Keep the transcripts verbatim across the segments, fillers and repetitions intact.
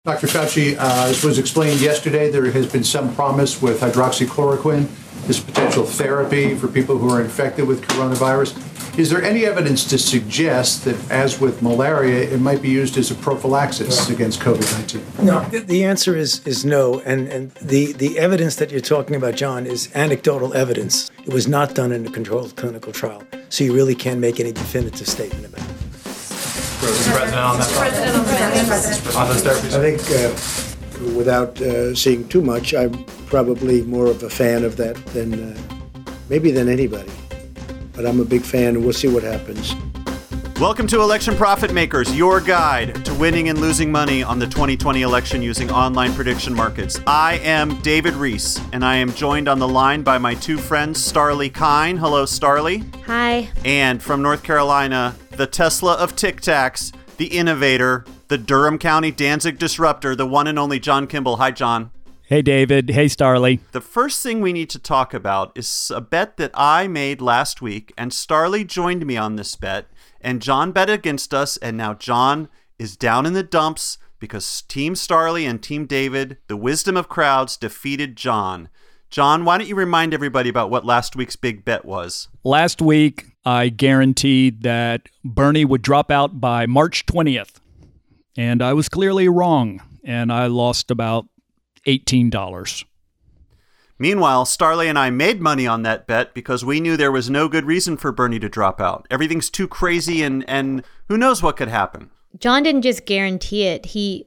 Doctor Fauci, uh, as was explained yesterday, there has been some promise with hydroxychloroquine, this potential therapy for people who are infected with coronavirus. Is there any evidence to suggest that, as with malaria, it might be used as a prophylaxis against COVID nineteen? No, the answer is is no. And, and the, the evidence that you're talking about, John, is anecdotal evidence. It was not done in a controlled clinical trial. So you really can't make any definitive statement about it. President on that President on that. on those therapies. I think, uh, without uh, seeing too much, I'm probably more of a fan of that than uh, maybe than anybody. But I'm a big fan, and we'll see what happens. Welcome to Election Profit Makers, your guide to winning and losing money on the twenty twenty election using online prediction markets. I am David Reese, and I am joined on the line by my two friends, Starlee Kine. Hello, Starlee. Hi. And from North Carolina, the Tesla of Tic Tacs, the innovator, the Durham County Danzig disruptor, the one and only John Kimball. Hi, John. Hey, David. Hey, Starlee. The first thing we need to talk about is a bet that I made last week, and Starlee joined me on this bet, and John bet against us, and now John is down in the dumps because Team Starlee and Team David, the wisdom of crowds, defeated John. John, why don't you remind everybody about what last week's big bet was? Last week, I guaranteed that Bernie would drop out by March twentieth, and I was clearly wrong, and I lost about eighteen dollars. Meanwhile, Starlee and I made money on that bet because we knew there was no good reason for Bernie to drop out. Everything's too crazy, and, and who knows what could happen. John didn't just guarantee it. He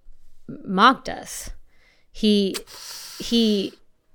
mocked us. He he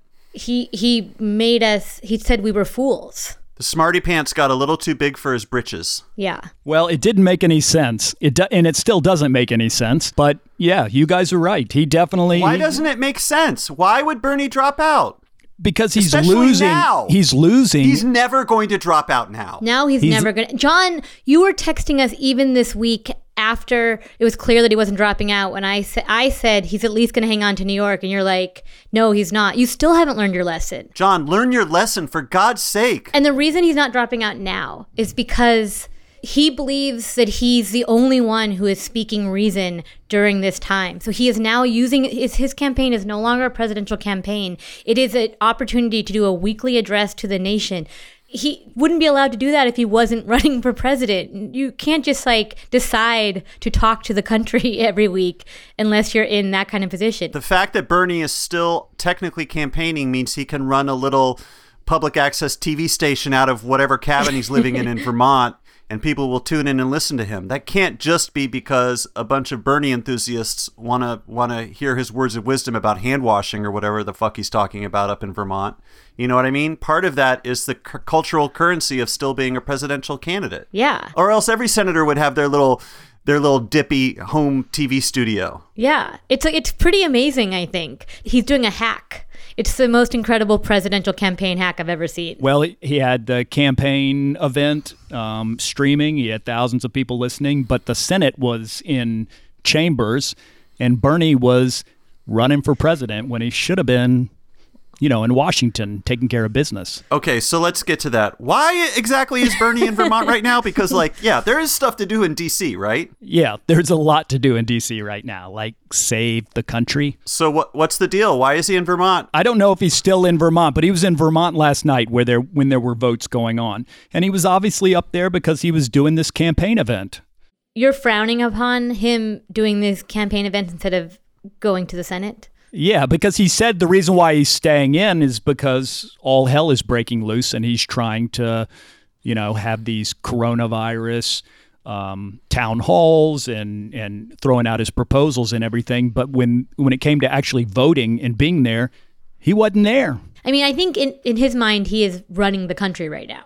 he he made us, he said we were fools. The smarty pants got a little too big for his britches. Yeah. Well, it didn't make any sense. It do- and it still doesn't make any sense. But yeah, you guys are right. He definitely... Why doesn't it make sense? Why would Bernie drop out? Because he's Especially losing. now. He's losing. He's never going to drop out now. Now he's, He's- never going to. John, you were texting us even this week after it was clear that he wasn't dropping out. When I, sa- I said he's at least going to hang on to New York. And you're like, no, he's not. You still haven't learned your lesson. John, learn your lesson for God's sake. And the reason he's not dropping out now is because he believes that he's the only one who is speaking reason during this time. So he is now using his, his campaign is no longer a presidential campaign. It is an opportunity to do a weekly address to the nation. He wouldn't be allowed to do that if he wasn't running for president. You can't just like decide to talk to the country every week unless you're in that kind of position. The fact that Bernie is still technically campaigning means he can run a little public access T V station out of whatever cabin he's living in in Vermont, and people will tune in and listen to him. That can't just be because a bunch of Bernie enthusiasts want to want to hear his words of wisdom about hand washing or whatever the fuck he's talking about up in Vermont. You know what I mean? Part of that is the c- cultural currency of still being a presidential candidate. Yeah. Or else every senator would have their little their little dippy home T V studio. Yeah. It's it's pretty amazing, I think. He's doing a hack. It's the most incredible presidential campaign hack I've ever seen. Well, he had the campaign event um, streaming. He had thousands of people listening, but the Senate was in chambers, and Bernie was running for president when he should have been, you know, in Washington taking care of business. Okay, so let's get to that. Why exactly is Bernie in Vermont right now? Because, like, yeah, there is stuff to do in D C, right? Yeah, there's a lot to do in D C right now, like save the country. So what? what's the deal? Why is he in Vermont? I don't know if he's still in Vermont, but he was in Vermont last night where there when there were votes going on. And he was obviously up there because he was doing this campaign event. You're frowning upon him doing this campaign event instead of going to the Senate? Yeah, because he said the reason why he's staying in is because all hell is breaking loose and he's trying to, you know, have these coronavirus um, town halls and, and throwing out his proposals and everything. But when, when it came to actually voting and being there, he wasn't there. I mean, I think in, in his mind, he is running the country right now.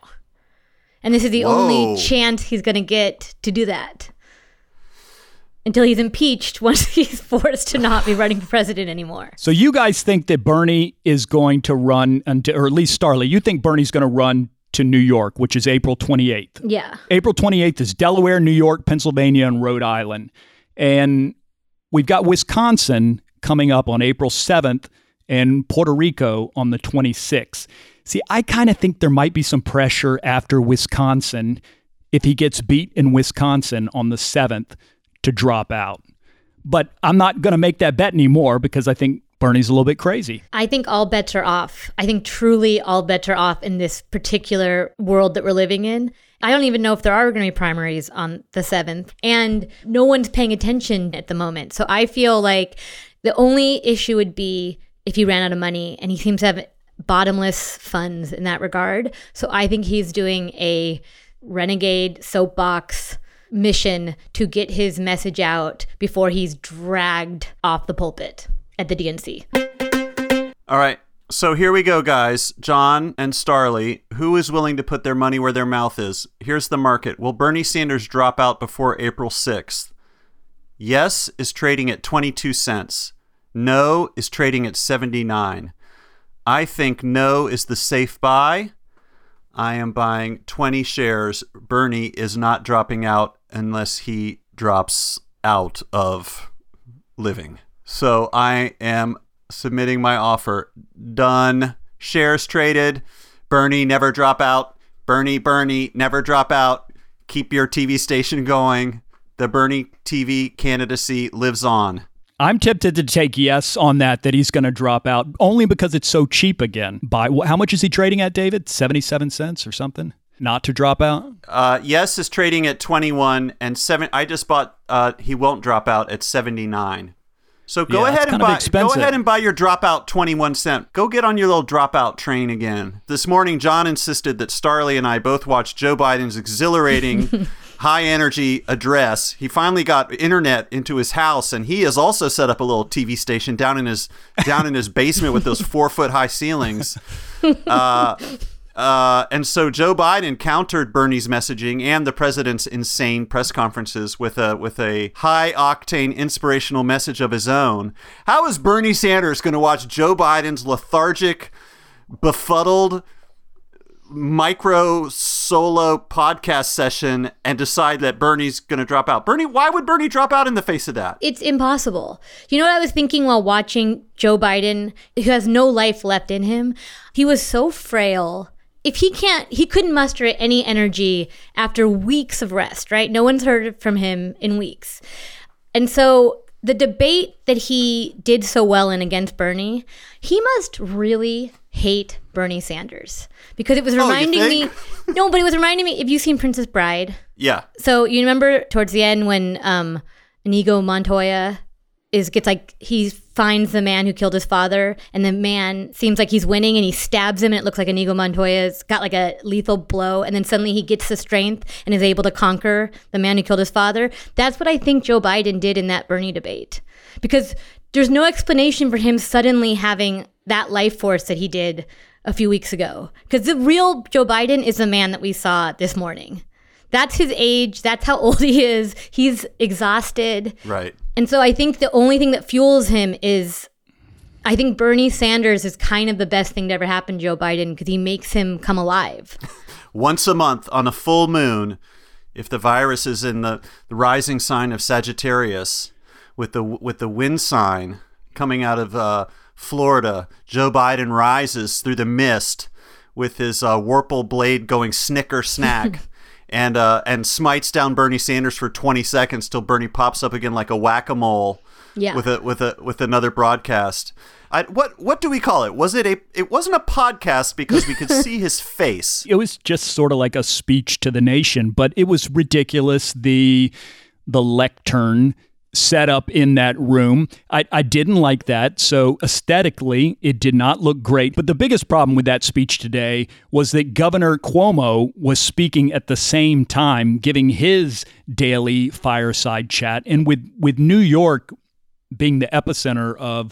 And this is the Whoa. only chance he's going to get to do that. Until he's impeached once he's forced to not be running for president anymore. So you guys think that Bernie is going to run, until, or at least Starlee, you think Bernie's going to run to New York, which is April twenty-eighth. Yeah. April twenty-eighth is Delaware, New York, Pennsylvania, and Rhode Island. And we've got Wisconsin coming up on April seventh and Puerto Rico on the twenty-sixth. See, I kind of think there might be some pressure after Wisconsin if he gets beat in Wisconsin on the seventh to drop out. But I'm not going to make that bet anymore because I think Bernie's a little bit crazy. I think all bets are off. I think truly all bets are off in this particular world that we're living in. I don't even know if there are going to be primaries on the seventh, and no one's paying attention at the moment. So I feel like the only issue would be if he ran out of money, and he seems to have bottomless funds in that regard. So I think he's doing a renegade soapbox mission to get his message out before he's dragged off the pulpit at the D N C. All right. So here we go, guys. John and Starlee, who is willing to put their money where their mouth is? Here's the market. Will Bernie Sanders drop out before April sixth? Yes is trading at twenty-two cents. No is trading at seventy-nine. I think no is the safe buy. I am buying twenty shares. Bernie is not dropping out unless he drops out of living. So I am submitting my offer. Done. Shares traded. Bernie, never drop out. Bernie, Bernie, never drop out. Keep your T V station going. The Bernie T V candidacy lives on. I'm tempted to take yes on that, that he's going to drop out, only because it's so cheap again. By how much is he trading at, David? seventy-seven cents or something? Not to drop out? Uh, yes is trading at twenty-one, and seven. I just bought. Uh, he won't drop out at seventy-nine. So go Yeah, ahead that's and kind of buy. Go expensive. ahead and buy your dropout twenty-one cent. Go get on your little dropout train again. This morning, John insisted that Starlee and I both watched Joe Biden's exhilarating, high energy address. He finally got internet into his house, and he has also set up a little T V station down in his down in his basement with those four foot high ceilings. Uh, Uh, and so Joe Biden countered Bernie's messaging and the president's insane press conferences with a with a high octane inspirational message of his own. How is Bernie Sanders going to watch Joe Biden's lethargic, befuddled, micro solo podcast session and decide that Bernie's going to drop out? Bernie, why would Bernie drop out in the face of that? It's impossible. You know what I was thinking while watching Joe Biden, who has no life left in him? He was so frail. If he can't, he couldn't muster any energy after weeks of rest, right? No one's heard from him in weeks. And so the debate that he did so well in against Bernie, he must really hate Bernie Sanders, because it was reminding oh, me, no, but it was reminding me, have you seen Princess Bride? Yeah. So you remember towards the end when um, Inigo Montoya is gets like, he finds the man who killed his father, and the man seems like he's winning, and he stabs him, and it looks like Inigo Montoya's got like a lethal blow, and then suddenly he gets the strength and is able to conquer the man who killed his father. That's what I think Joe Biden did in that Bernie debate, because there's no explanation for him suddenly having that life force that he did a few weeks ago. Because the real Joe Biden is the man that we saw this morning. That's his age. That's how old he is. He's exhausted. Right. And so I think the only thing that fuels him is, I think Bernie Sanders is kind of the best thing to ever happen to Joe Biden, because he makes him come alive. Once a month on a full moon, if the virus is in the, the rising sign of Sagittarius, with the with the wind sign coming out of uh, Florida, Joe Biden rises through the mist with his uh, Warple blade going snicker snack. And uh, and smites down Bernie Sanders for twenty seconds till Bernie pops up again like a whack-a-mole, Yeah. with a with a with another broadcast. I, what what do we call it? Was it a? It wasn't a podcast because we could see his face. It was just sort of like a speech to the nation, but it was ridiculous. The the lectern set up in that room. I, I didn't like that. So aesthetically, it did not look great. But the biggest problem with that speech today was that Governor Cuomo was speaking at the same time, giving his daily fireside chat. And with, with New York being the epicenter of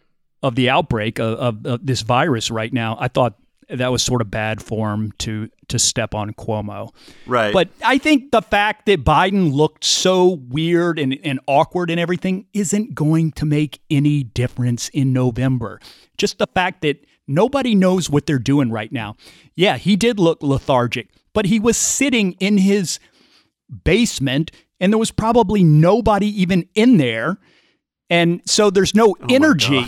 of the outbreak of, of, of this virus right now, I thought that was sort of bad form to to step on Cuomo. Right. But I think the fact that Biden looked so weird and, and awkward and everything isn't going to make any difference in November. Just the fact that nobody knows what they're doing right now. Yeah, he did look lethargic, but he was sitting in his basement and there was probably nobody even in there. And so there's no Oh energy.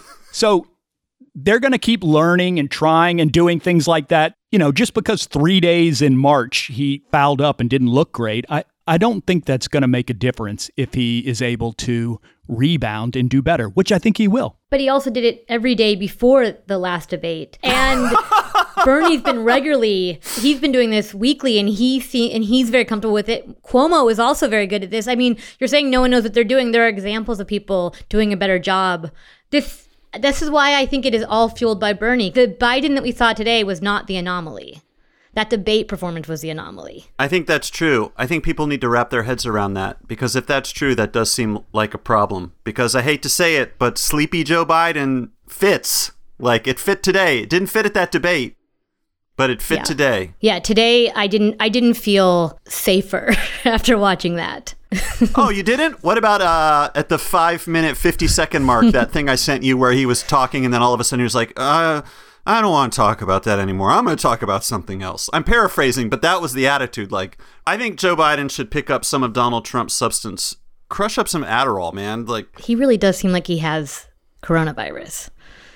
So they're going to keep learning and trying and doing things like that. You know, just because three days in March he fouled up and didn't look great, I, I don't think that's going to make a difference if he is able to rebound and do better, which I think he will. But he also did it every day before the last debate. And Bernie's been regularly, he's been doing this weekly, and he see, and he's very comfortable with it. Cuomo is also very good at this. I mean, you're saying no one knows what they're doing. There are examples of people doing a better job. This this is why I think it is all fueled by Bernie. The Biden that we saw today was not the anomaly. That debate performance was the anomaly. I think that's true. I think people need to wrap their heads around that, because if that's true, that does seem like a problem. Because I hate to say it, but sleepy Joe Biden fits. Like, it fit today. It didn't fit at that debate, but it fit yeah. today. Yeah, today I didn't I didn't feel safer after watching that. Oh, you didn't? What about uh, at the five minute, fifty second mark, that thing I sent you where he was talking and then all of a sudden he was like, uh... I don't want to talk about that anymore. I'm going to talk about something else. I'm paraphrasing, but that was the attitude. Like, I think Joe Biden should pick up some of Donald Trump's substance. Crush up some Adderall, man. Like, he really does seem like he has coronavirus.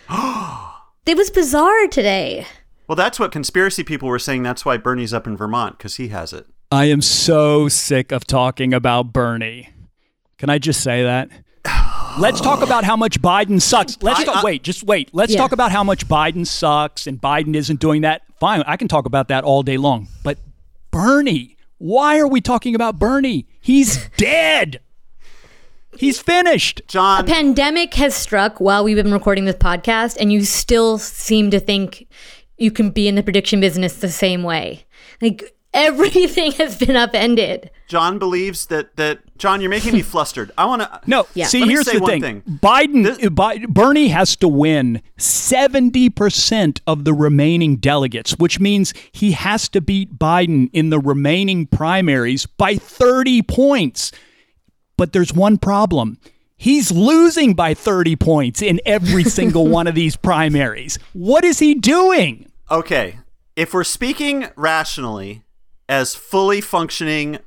It was bizarre today. Well, that's what conspiracy people were saying. That's why Bernie's up in Vermont, because he has it. I am so sick of talking about Bernie. Can I just say that? Let's talk about how much Biden sucks. Let's I, talk, I, wait, just wait. Let's yeah. talk about how much Biden sucks and Biden isn't doing that. Fine, I can talk about that all day long. But Bernie, why are we talking about Bernie? He's dead. He's finished. John. A pandemic has struck while we've been recording this podcast, and you still seem to think you can be in the prediction business the same way. Like, everything has been upended. John believes that, that John, you're making me flustered. I want to. No, Yeah. see, Let me here's say the one thing. thing. Biden, This- Bi- Bernie has to win seventy percent of the remaining delegates, which means he has to beat Biden in the remaining primaries by thirty points. But there's one problem. He's losing by thirty points in every single one of these primaries. What is he doing? Okay. If we're speaking rationally as fully functioning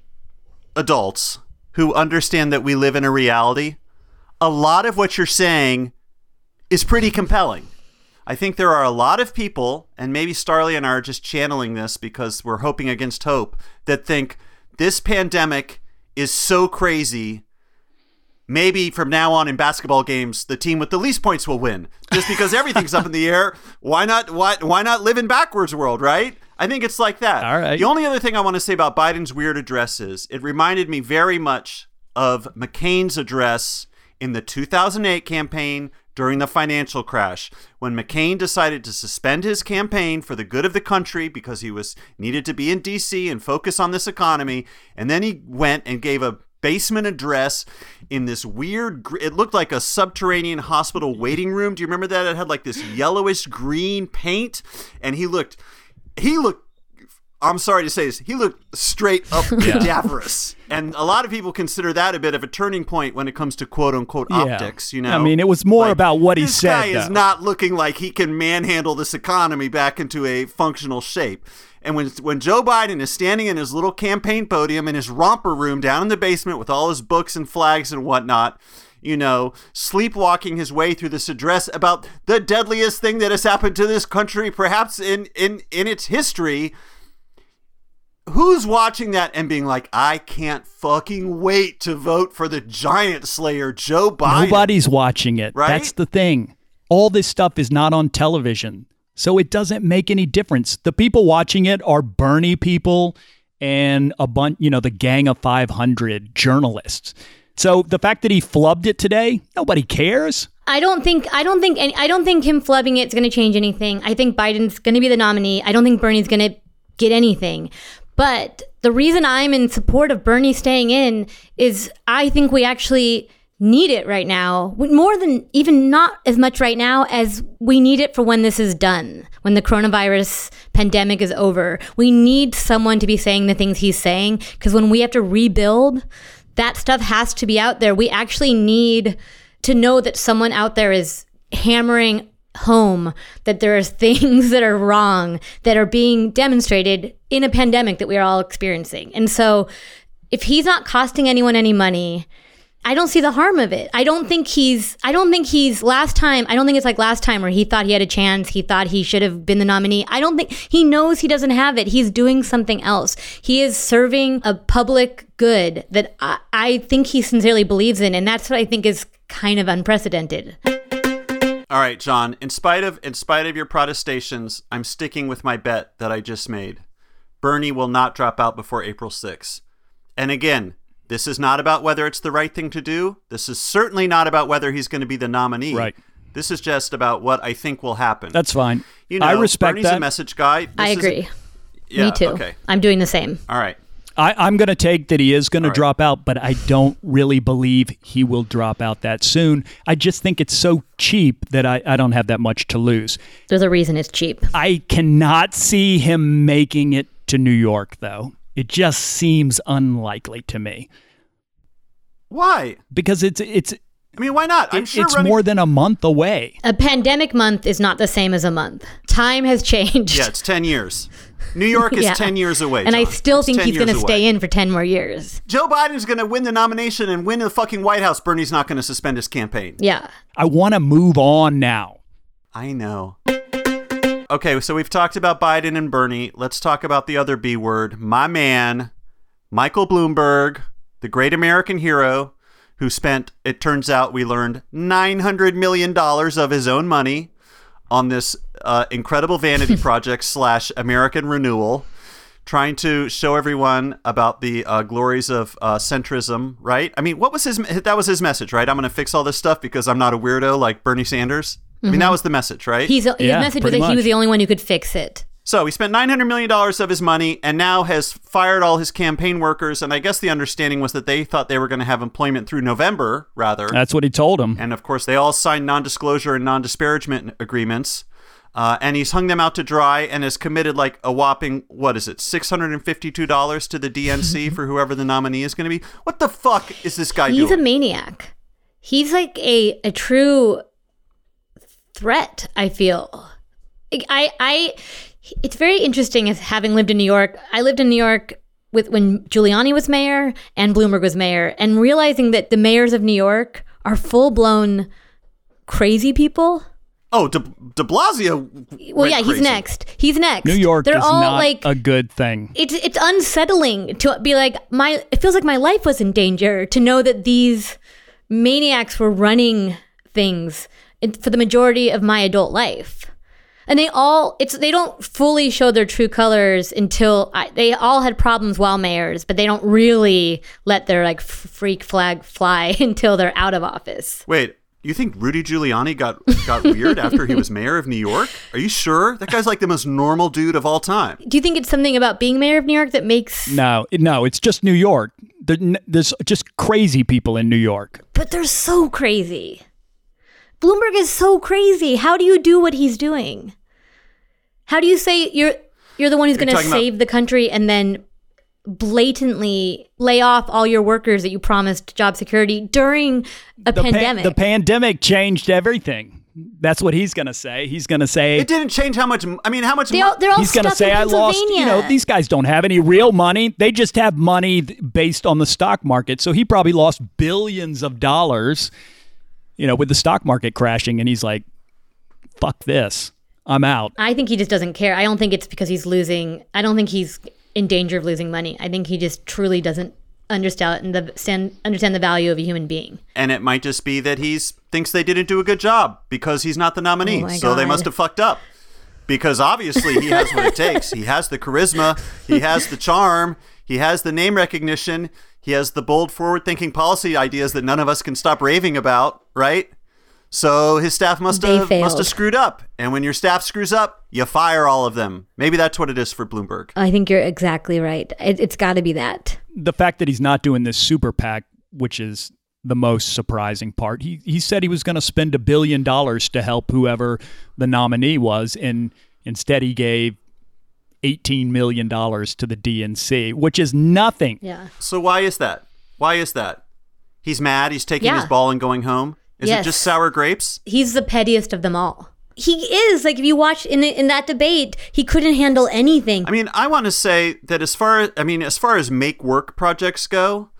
adults who understand that we live in a reality, a lot of what you're saying is pretty compelling. I think there are a lot of people, and maybe Starley and I are just channeling this because we're hoping against hope, that think this pandemic is so crazy, maybe from now on in basketball games, the team with the least points will win. Just because everything's up in the air, why not why, why not live in backwards world, right? I think it's like that. All right. The only other thing I want to say about Biden's weird address is it reminded me very much of McCain's address in the two thousand eight campaign during the financial crash, when McCain decided to suspend his campaign for the good of the country because he was needed to be in D C and focus on this economy. And then he went and gave a basement address in this weird, it looked like a subterranean hospital waiting room. Do you remember that? It had like this yellowish green paint, and he looked, he looked, I'm sorry to say this, he looked straight up cadaverous. And a lot of people consider that a bit of a turning point when it comes to quote unquote Yeah. optics, you know? I mean, it was more Like, about what he this said, guy is though. not looking like he can manhandle this economy back into a functional shape. And when when Joe Biden is standing in his little campaign podium in his romper room down in the basement with all his books and flags and whatnot, you know, sleepwalking his way through this address about the deadliest thing that has happened to this country, perhaps in, in, in its history, who's watching that and being like, I can't fucking wait to vote for the giant slayer, Joe Biden? Nobody's watching it. Right? That's the thing. All this stuff is not on television. So it doesn't make any difference. The people watching it are Bernie people and a bunch, you know, the gang of five hundred journalists. So the fact that he flubbed it today, nobody cares. I don't think I don't think any, I don't think him flubbing it's going to change anything. I think Biden's going to be the nominee. I don't think Bernie's going to get anything. But the reason I'm in support of Bernie staying in is I think we actually need it right now, more than even not as much right now as we need it for when this is done, when the coronavirus pandemic is over. We need someone to be saying the things he's saying, because when we have to rebuild, that stuff has to be out there. We actually need to know that someone out there is hammering home that there are things that are wrong that are being demonstrated in a pandemic that we are all experiencing. And so if he's not costing anyone any money, I don't see the harm of it. I don't think he's, I don't think he's last time, I don't think it's like last time where he thought he had a chance. He thought he should have been the nominee. I don't think, he knows he doesn't have it. He's doing something else. He is serving a public good that I, I think he sincerely believes in. And that's what I think is kind of unprecedented. All right, John, in spite of in spite of your protestations, I'm sticking with my bet that I just made. Bernie will not drop out before April sixth. And again, this is not about whether it's the right thing to do. This is certainly not about whether he's going to be the nominee. Right. This is just about what I think will happen. That's fine. You know, I respect Bernie's that. a message guy. This I is- agree. yeah, Me too. Okay. I'm doing the same. All right. I, I'm going to take that he is going to All right. drop out, but I don't really believe he will drop out that soon. I just think it's so cheap that I, I don't have that much to lose. There's a reason it's cheap. I cannot see him making it to New York, though. It just seems unlikely to me Why? because it's it's I mean, why not? I'm it- sure it's running- more than a month away. A pandemic month is not the same as a month. Time has changed. Yeah, it's ten years. New York is Yeah. ten years away, And I John. still It's think ten he's going to years stay away. in for ten more years. Joe Biden's going to win the nomination and win the fucking White House. Bernie's not going to suspend his campaign. Yeah. I want to move on now. I know. Okay, so we've talked about Biden and Bernie. Let's talk about the other B word. My man, Michael Bloomberg, the great American hero who spent, it turns out we learned, nine hundred million dollars of his own money on this uh, incredible vanity project slash American renewal, trying to show everyone about the uh, glories of uh, centrism, right? I mean, what was his, that was his message, right? I'm going to fix all this stuff because I'm not a weirdo like Bernie Sanders. I mean, that was the message, right? He's, his Yeah, message was pretty that he much. was the only one who could fix it. So he spent nine hundred million dollars of his money and now has fired all his campaign workers. And I guess the understanding was that they thought they were going to have employment through November, rather. That's what he told him. And of course, they all signed non-disclosure and non-disparagement agreements. Uh, and he's hung them out to dry and has committed like a whopping, what is it, six hundred fifty-two dollars to the D N C for whoever the nominee is going to be. What the fuck is this guy He's doing? a maniac. He's like a, a true threat, I feel. I, I, it's very interesting as having lived in New York. I lived in New York with when Giuliani was mayor and Bloomberg was mayor, and realizing that the mayors of New York are full-blown crazy people. Oh, De, De Blasio. Well, went yeah, he's crazy. next. He's next. New York They're is all not like a good thing. it's it's unsettling to be like my it feels like my life was in danger to know that these maniacs were running things in- for the majority of my adult life. And they all it's they don't fully show their true colors until I, they all had problems while mayors, but they don't really let their like f- freak flag fly until they're out of office. Wait, you think Rudy Giuliani got got weird after he was mayor of New York? Are you sure? That guy's like the most normal dude of all time. Do you think it's something about being mayor of New York that makes No, it- no, it's just New York. There, n- there's just crazy people in New York. But they're so crazy. Bloomberg is so crazy. How do you do what he's doing? How do you say you're you're the one who's You're going to talking about- save the country and then blatantly lay off all your workers that you promised job security during a The pa- pandemic? the pandemic changed everything. That's what he's going to say. He's going to say It didn't change how much. I mean, how much? they mo- all, they're all he's going to stuck say in I lost, you know, Pennsylvania. these guys don't have any real money. They just have money th- based on the stock market. So he probably lost billions of dollars, you know, with the stock market crashing, and he's like, fuck this. I'm out. I think he just doesn't care. I don't think it's because he's losing. I don't think he's in danger of losing money. I think he just truly doesn't understand the stand, understand the value of a human being. and it might just be that he's thinks they didn't do a good job because he's not the nominee. Oh my so they God. must have fucked up. Because obviously he has what it takes. He has the charisma. He has the charm. He has the name recognition. He has the bold, forward-thinking policy ideas that none of us can stop raving about, right? So his staff must They have must have failed. screwed up. And when your staff screws up, you fire all of them. Maybe that's what it is for Bloomberg. I think you're exactly right. It, it's got to be that. The fact that he's not doing this super PAC, which is the most surprising part. He he said he was going to spend a billion dollars to help whoever the nominee was, and instead he gave eighteen million dollars to the D N C, which is nothing. Yeah. So why is that? Why is that? He's mad. He's taking Yeah. his ball and going home. Is Yes. it just sour grapes? He's the pettiest of them all. He is like if you watch in the, in that debate, he couldn't handle anything. I mean, I want to say that as far as I mean, as far as make work projects go,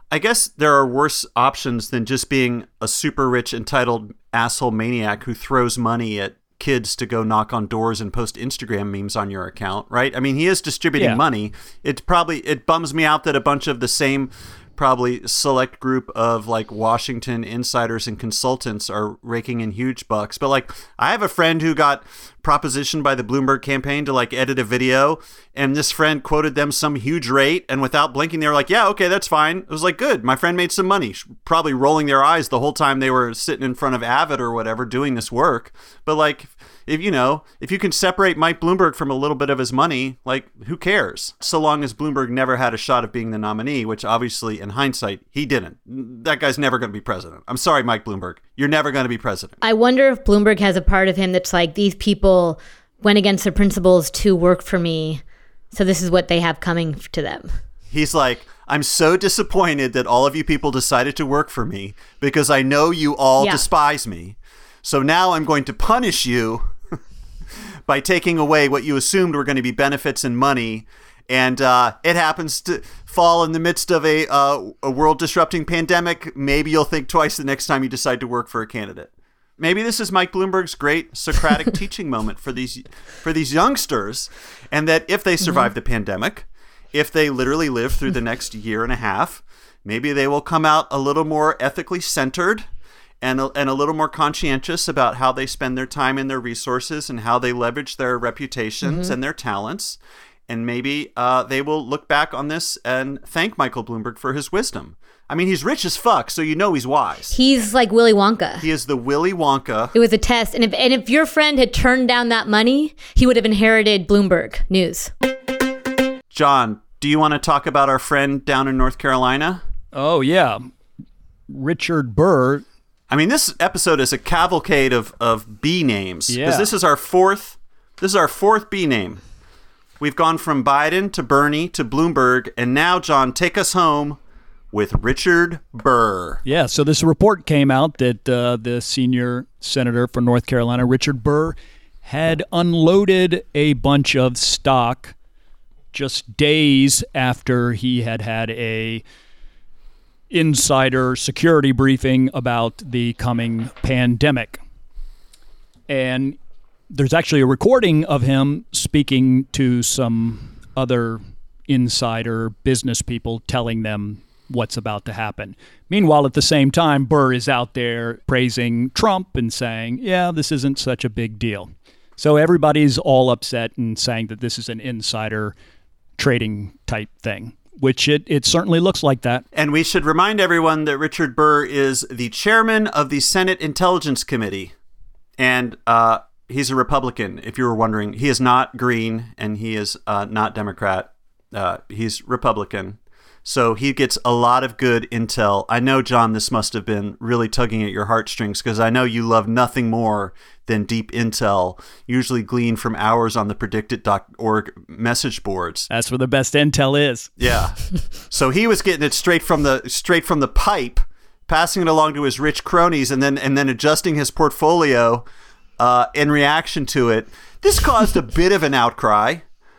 I guess there are worse options than just being a super rich, entitled asshole maniac who throws money at kids to go knock on doors and post Instagram memes on your account, right? I mean, he is distributing Yeah. money. It probably, it bums me out that a bunch of the same probably select group of like Washington insiders and consultants are raking in huge bucks. But like, I have a friend who got propositioned by the Bloomberg campaign to like edit a video, and this friend quoted them some huge rate, and without blinking, they were like, yeah, okay, that's fine. It was like, good. My friend made some money, probably rolling their eyes the whole time they were sitting in front of Avid or whatever doing this work. But like, if you know, if you can separate Mike Bloomberg from a little bit of his money, like, who cares? So long as Bloomberg never had a shot of being the nominee, which obviously in hindsight, he didn't. That guy's never going to be president. I'm sorry, Mike Bloomberg. You're never going to be president. I wonder if Bloomberg has a part of him that's like, these people went against their principles to work for me, so this is what they have coming to them. He's like, I'm so disappointed that all of you people decided to work for me because I know you all Yeah. despise me. So now I'm going to punish you by taking away what you assumed were going to be benefits and money. And uh, it happens to fall in the midst of a, uh, a world-disrupting pandemic. Maybe you'll think twice the next time you decide to work for a candidate. Maybe this is Mike Bloomberg's great Socratic teaching moment for these for these youngsters, and that if they survive mm-hmm. the pandemic, if they literally live through the next year and a half, maybe they will come out a little more ethically centered and a, and a little more conscientious about how they spend their time and their resources and how they leverage their reputations mm-hmm. and their talents. And maybe uh, they will look back on this and thank Michael Bloomberg for his wisdom. I mean, he's rich as fuck, so you know he's wise. He's like Willy Wonka. He is the Willy Wonka. It was a test. And if, and if your friend had turned down that money, he would have inherited Bloomberg News. John, do you want to talk about our friend down in North Carolina? Oh, yeah. Richard Burr. I mean, this episode is a cavalcade of, of B names. Yeah. Because this is our fourth, this is our fourth B name. We've gone from Biden to Bernie to Bloomberg, and now, John, take us home with Richard Burr. Yeah, so this report came out that uh, the senior senator from North Carolina, Richard Burr, had unloaded a bunch of stock just days after he had had a insider security briefing about the coming pandemic. And there's actually a recording of him speaking to some other insider business people, telling them what's about to happen. Meanwhile, at the same time, Burr is out there praising Trump and saying, yeah, this isn't such a big deal. So everybody's all upset and saying that this is an insider trading type thing, which it, it certainly looks like that. And we should remind everyone that Richard Burr is the chairman of the Senate Intelligence Committee. And uh, he's a Republican, if you were wondering. He is not green, and he is uh, not Democrat. Uh, he's Republican. So he gets a lot of good intel. I know, John, this must have been really tugging at your heartstrings, because I know you love nothing more than deep intel, usually gleaned from hours on the predicted dot org message boards. That's where the best intel is. Yeah. So he was getting it straight from the straight from the pipe, passing it along to his rich cronies, and then and then adjusting his portfolio uh, in reaction to it. This caused a bit of an outcry.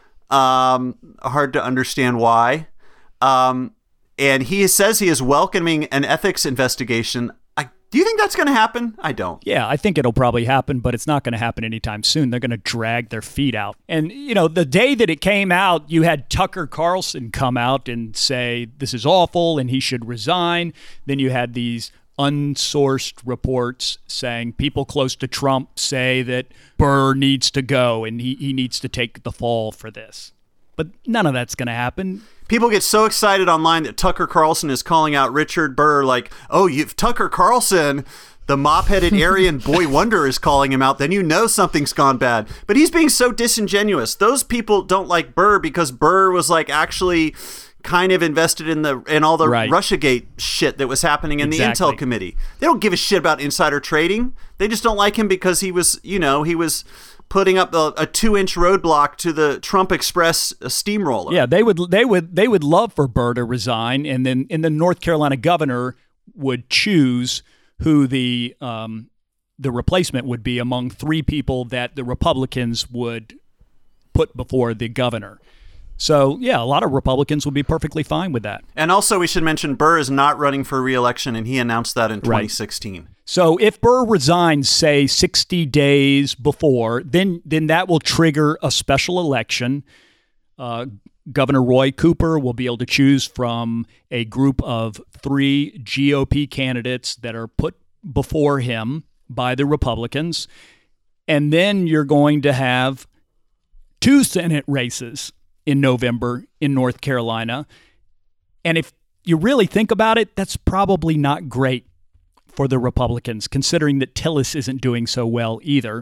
Um, hard to understand why. Um, and he says he is welcoming an ethics investigation. I, do you think that's going to happen? I don't. Yeah, I think it'll probably happen, but it's not going to happen anytime soon. They're going to drag their feet out. And, you know, the day that it came out, you had Tucker Carlson come out and say this is awful and he should resign. Then you had these unsourced reports saying people close to Trump say that Burr needs to go and he, he needs to take the fall for this. But none of that's going to happen. People get so excited online that Tucker Carlson is calling out Richard Burr like, oh, you've Tucker Carlson, the mop-headed Aryan boy wonder, is calling him out, then you know something's gone bad. But he's being so disingenuous. Those people don't like Burr because Burr was like actually kind of invested in the in all the right. Russiagate shit that was happening in exactly. the Intel Committee. They don't give a shit about insider trading. They just don't like him because he was, you know, he was putting up a, a two-inch roadblock to the Trump Express steamroller. Yeah, they would they would they would love for Burr to resign, and then and the North Carolina governor would choose who the um, the replacement would be among three people that the Republicans would put before the governor. So, yeah, a lot of Republicans will be perfectly fine with that. And also, we should mention Burr is not running for re-election, and he announced that in twenty sixteen. Right. So if Burr resigns, say, sixty days before, then then that will trigger a special election. Uh, Governor Roy Cooper will be able to choose from a group of three G O P candidates that are put before him by the Republicans. And then you're going to have two Senate races in November in North Carolina. And if you really think about it, that's probably not great for the Republicans, considering that Tillis isn't doing so well either.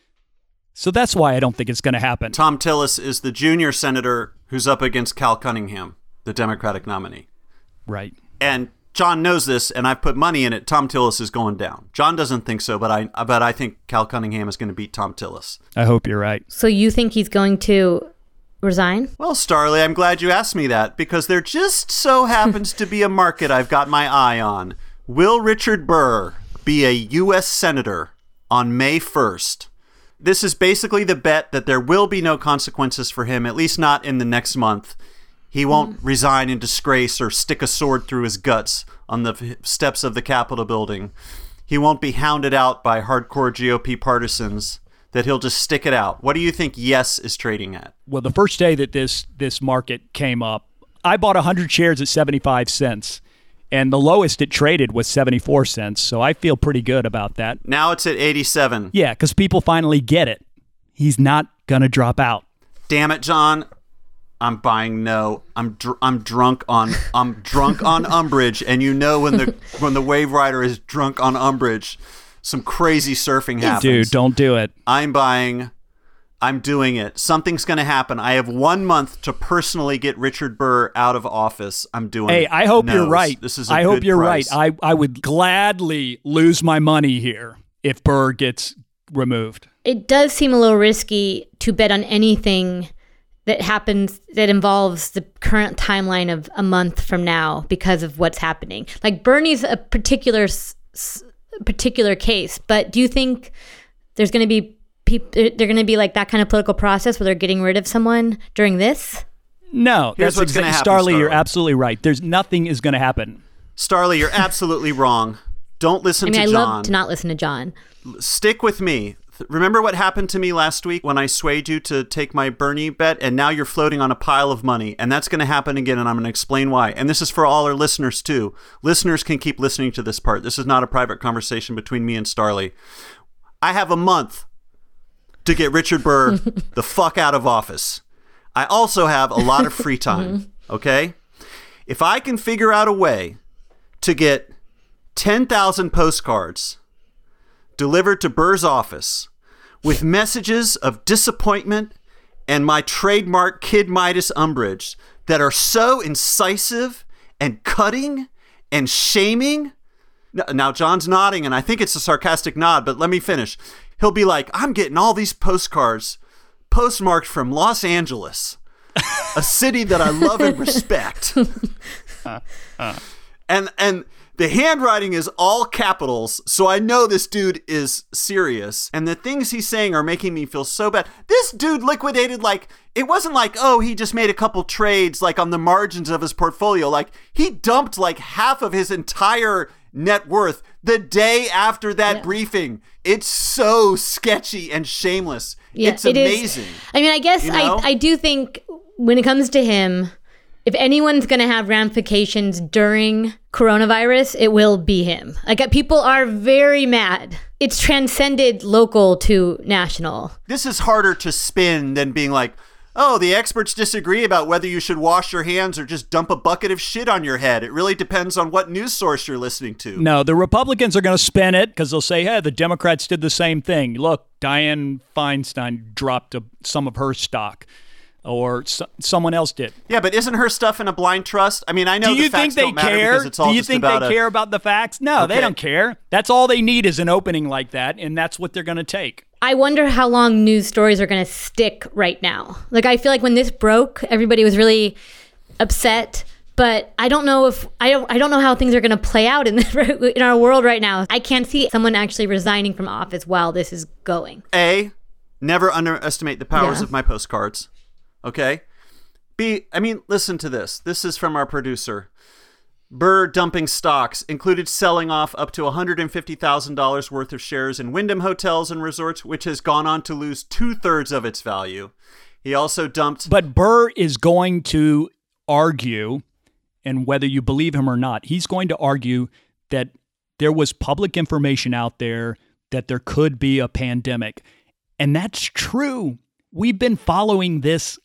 So that's why I don't think it's going to happen. Thom Tillis is the junior senator who's up against Cal Cunningham, the Democratic nominee. Right. And John knows this, and I've put money in it. Thom Tillis is going down. John doesn't think so, but I but I think Cal Cunningham is going to beat Thom Tillis. I hope you're right. So you think he's going to resign? Well, Starley, I'm glad you asked me that, because there just so happens to be a market I've got my eye on. Will Richard Burr be a U S senator on May first? This is basically the bet that there will be no consequences for him, at least not in the next month. He won't mm. resign in disgrace or stick a sword through his guts on the steps of the Capitol building. He won't be hounded out by hardcore G O P partisans, that he'll just stick it out. What do you think Yes is trading at? Well, the first day that this this market came up, I bought one hundred shares at seventy-five cents. And the lowest it traded was seventy-four cents, so I feel pretty good about that. Now it's at eighty-seven. Yeah, because people finally get it. He's not going to drop out. Damn it, John. I'm buying no. I'm dr- I'm drunk on I'm drunk on umbrage, and you know when the when the wave rider is drunk on umbrage, some crazy surfing happens. Dude, don't do it. I'm buying. I'm doing it. Something's going to happen. I have one month to personally get Richard Burr out of office. I'm doing it. Hey, I hope Nose. you're right. This is a I good hope you're price. right. I, I would gladly lose my money here if Burr gets removed. It does seem a little risky to bet on anything that happens that involves the current timeline of a month from now because of what's happening. Like Bernie's a particular particular case, but do you think there's going to be people, they're going to be like that kind of political process where they're getting rid of someone during this? No, Here's that's what's gonna exactly, happen, Starley, you're Starley. absolutely right. There's nothing is going to happen. Starley, you're absolutely wrong. Don't listen I mean, to I John. love to not listen to John. Stick with me. Th- Remember what happened to me last week when I swayed you to take my Bernie bet, and now you're floating on a pile of money, and that's going to happen again, and I'm going to explain why. And this is for all our listeners, too. Listeners can keep listening to this part. This is not a private conversation between me and Starley. I have a month to get Richard Burr the fuck out of office. I also have a lot of free time, okay? If I can figure out a way to get ten thousand postcards delivered to Burr's office with messages of disappointment and my trademark Kid Midas umbrage that are so incisive and cutting and shaming. Now, John's nodding, and I think it's a sarcastic nod, but let me finish. He'll be like, I'm getting all these postcards postmarked from Los Angeles, a city that I love and respect. uh, uh. And and the handwriting is all capitals, so I know this dude is serious. And the things he's saying are making me feel so bad. This dude liquidated, like, it wasn't like, oh, he just made a couple trades, like, on the margins of his portfolio. Like, he dumped, like, half of his entire net worth the day after that yeah. briefing. It's so sketchy and shameless. Yeah, it's it amazing. Is. I mean, I guess you know? I, I do think when it comes to him, if anyone's going to have ramifications during coronavirus, it will be him. Like, people are very mad. It's transcended local to national. This is harder to spin than being like, oh, the experts disagree about whether you should wash your hands or just dump a bucket of shit on your head. It really depends on what news source you're listening to. No, the Republicans are going to spin it because they'll say, hey, the Democrats did the same thing. Look, Dianne Feinstein dropped a, some of her stock. Or so, someone else did. Yeah, but isn't her stuff in a blind trust? I mean, I know Do you the facts think they don't matter care? because it's all Do you just think about they a, care about the facts? No, Okay. they don't care. That's all they need is an opening like that, and that's what they're going to take. I wonder how long news stories are going to stick right now. Like, I feel like when this broke, everybody was really upset. But I don't know if I don't I don't know how things are going to play out in the, in our world right now. I can't see someone actually resigning from office while this is going. A, never underestimate the powers Yeah. of my postcards. Okay? B, I mean, listen to this. This is from our producer. Burr dumping stocks included selling off up to one hundred fifty thousand dollars worth of shares in Wyndham Hotels and Resorts, which has gone on to lose two-thirds of its value. He also dumped... But Burr is going to argue, and whether you believe him or not, he's going to argue that there was public information out there that there could be a pandemic. And that's true. We've been following this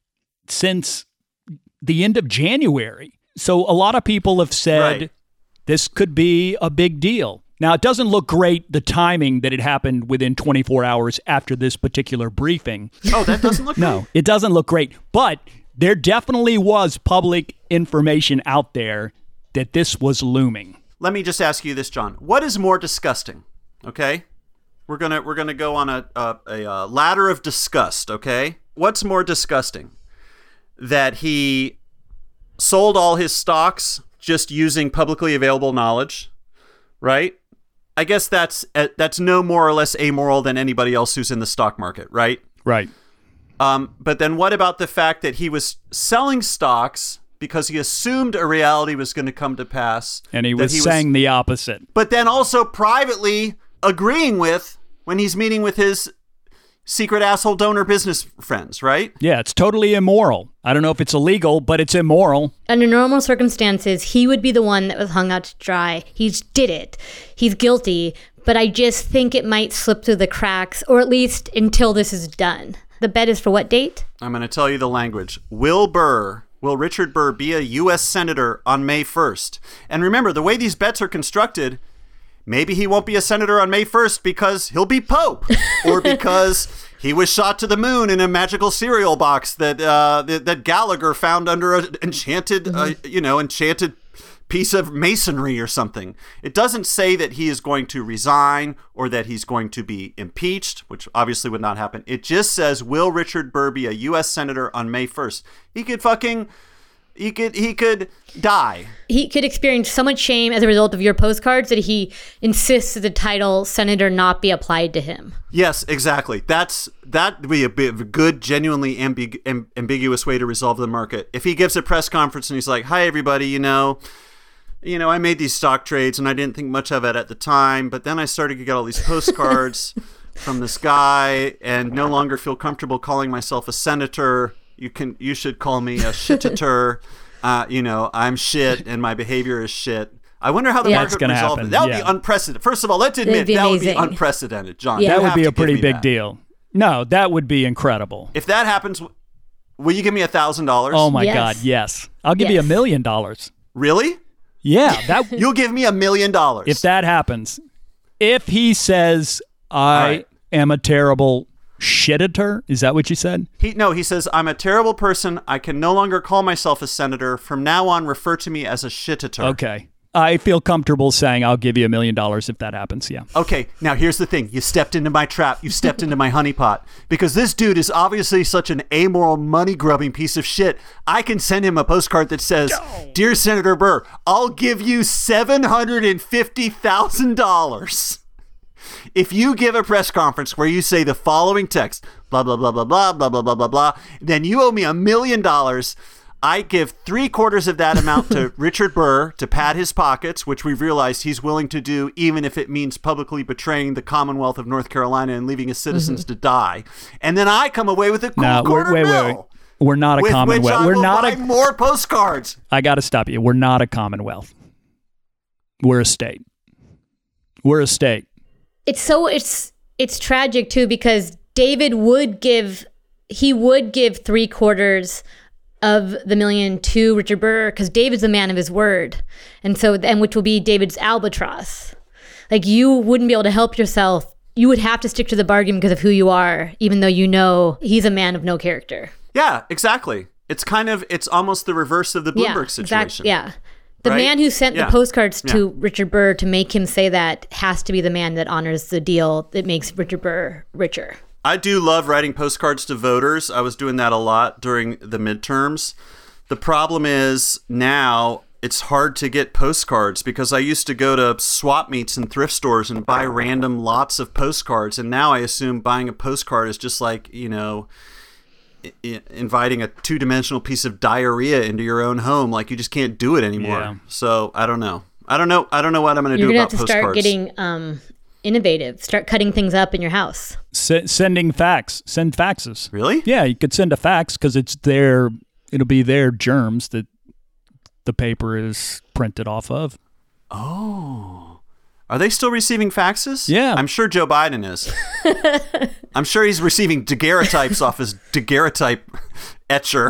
since the end of January. So a lot of people have said Right. this could be a big deal. Now, it doesn't look great, the timing that it happened within twenty-four hours after this particular briefing. Oh, that doesn't look No, great. it doesn't look great. But there definitely was public information out there that this was looming. Let me just ask you this, John. What is more disgusting? Okay? We're gonna we're gonna go on a, a, a, a ladder of disgust, okay? What's more disgusting? That he sold all his stocks just using publicly available knowledge, right? I guess that's uh, that's no more or less amoral than anybody else who's in the stock market, right? Right. Um, but then what about the fact that he was selling stocks because he assumed a reality was going to come to pass? And he that was saying the opposite. But then also privately agreeing with when he's meeting with his secret asshole donor business friends, right? Yeah, it's totally immoral. I don't know if it's illegal, but it's immoral. Under normal circumstances, he would be the one that was hung out to dry. He did it. He's guilty, but I just think it might slip through the cracks, or at least until this is done. The bet is for what date? I'm going to tell you the language. Will Burr, will Richard Burr be a U S senator on May first? And remember, the way these bets are constructed, maybe he won't be a senator on May first because he'll be Pope, or because he was shot to the moon in a magical cereal box that uh, that, that Gallagher found under an enchanted, uh, you know, enchanted piece of masonry or something. It doesn't say that he is going to resign or that he's going to be impeached, which obviously would not happen. It just says, will Richard Burr be a U S senator on May first? He could fucking... He could he could die. He could experience so much shame as a result of your postcards that he insists that the title senator not be applied to him. Yes, exactly. That's that would be a bit of a good, genuinely ambig- amb- ambiguous way to resolve the market. If he gives a press conference and he's like, "Hi, everybody, you know, you know, I made these stock trades and I didn't think much of it at the time, but then I started to get all these postcards from this guy and no longer feel comfortable calling myself a senator. You can, you should call me a shitator. Uh, you know, I'm shit and my behavior is shit." I wonder how the Yeah. market That's gonna resolved happen, it. That would yeah. be unprecedented. First of all, let's admit be that would be amazing. unprecedented, John. Yeah. You That would have be to a give pretty me big that. deal. No, that would be incredible. If that happens, will you give me a thousand dollars? Oh my Yes. God, yes. I'll give you a Yes. million dollars. Really? Yeah, that You'll give me a million dollars. if that happens. If he says, I right. am a terrible shitator, is that what you said? He no, he says, "I'm a terrible person. I can no longer call myself a senator. From now on, refer to me as a shitator." Okay. I feel comfortable saying I'll give you a million dollars if that happens, yeah. Okay, now here's the thing. You stepped into my trap. You stepped into my honeypot. Because this dude is obviously such an amoral, money-grubbing piece of shit. I can send him a postcard that says, "Dear Senator Burr, I'll give you seven hundred fifty thousand dollars if you give a press conference where you say the following text, blah, blah, blah, blah, blah, blah, blah, blah, blah, blah. Then you owe me a million dollars. I give three quarters of that amount to Richard Burr to pad his pockets, which we've realized he's willing to do, even if it means publicly betraying the Commonwealth of North Carolina and leaving his citizens to die. And then I come away with a cool No, quarter wait, wait, mil. wait, wait. We're not a with commonwealth. which I We're will not buy a more postcards. I got to stop you. We're not a commonwealth. We're a state. We're a state. It's so it's it's tragic too, because David would give he would give three quarters of the million to Richard Burr because David's a man of his word, and so and which will be David's albatross. Like, you wouldn't be able to help yourself. You would have to stick to the bargain because of who you are, even though you know he's a man of no character. Yeah, exactly. It's kind of, it's almost the reverse of the Bloomberg yeah, situation. Exactly. Yeah. The Right? man who sent Yeah. the postcards to Yeah. Richard Burr to make him say that has to be the man that honors the deal that makes Richard Burr richer. I do love writing postcards to voters. I was doing that a lot during the midterms. The problem is now it's hard to get postcards because I used to go to swap meets and thrift stores and buy random lots of postcards. And now I assume buying a postcard is just like, you know, I- inviting a two-dimensional piece of diarrhea into your own home. Like, you just can't do it anymore. Yeah. So I don't know. I don't know. I don't know what I'm going to You're do gonna about have to postcards. start getting um, innovative. Start cutting things up in your house. S- sending fax. Send faxes. Really? Yeah, you could send a fax because it's their. It'll be their germs that the paper is printed off of. Oh. Are they still receiving faxes? Yeah. I'm sure Joe Biden is. I'm sure he's receiving daguerreotypes off his daguerreotype etcher.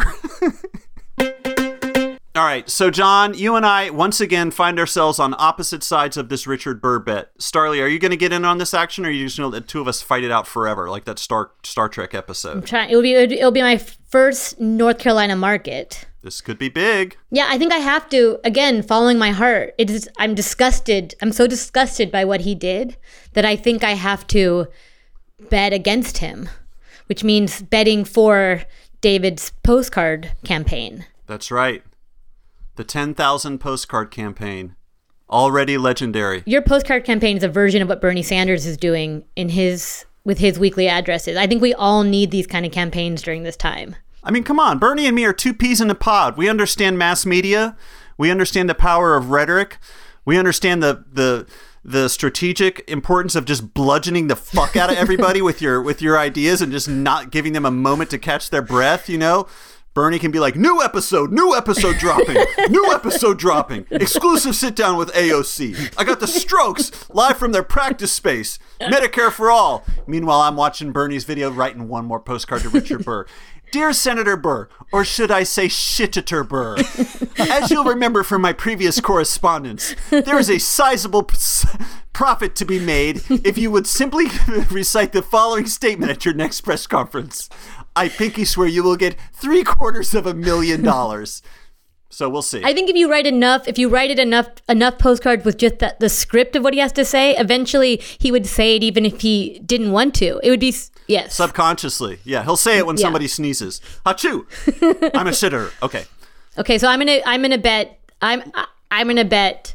All right, so John, you and I once again find ourselves on opposite sides of this Richard Burr bet. Starley, are you going to get in on this action, or are you just going to let the two of us fight it out forever, like that Star Star Trek episode? I'm trying. It'll be it'll be my first North Carolina market. This could be big. Yeah, I think I have to, again, following my heart. It is, I'm disgusted. I'm so disgusted by what he did that I think I have to bet against him, which means betting for David's postcard campaign. That's right. The ten thousand postcard campaign. Already legendary. Your postcard campaign is a version of what Bernie Sanders is doing in his with his weekly addresses. I think we all need these kind of campaigns during this time. I mean, come on. Bernie and me are two peas in a pod. We understand mass media. We understand the power of rhetoric. We understand the the the strategic importance of just bludgeoning the fuck out of everybody with your with your ideas and just not giving them a moment to catch their breath, you know? Bernie can be like, new episode, new episode dropping, new episode dropping, exclusive sit down with A O C. I got the Strokes live from their practice space, Medicare for all. Meanwhile, I'm watching Bernie's video, writing one more postcard to Richard Burr. Dear Senator Burr, or should I say Shititer Burr, as you'll remember from my previous correspondence, there is a sizable p- profit to be made if you would simply recite the following statement at your next press conference. I pinky swear you will get three quarters of a million dollars. So we'll see. I think if you write enough, if you write it enough, enough postcards with just the, the script of what he has to say, eventually he would say it even if he didn't want to. It would be, yes. Subconsciously. Yeah, he'll say it when Yeah. somebody sneezes. Achoo! I'm a shitter. Okay. Okay, so I'm gonna, I'm gonna bet, I'm, I- I'm gonna bet.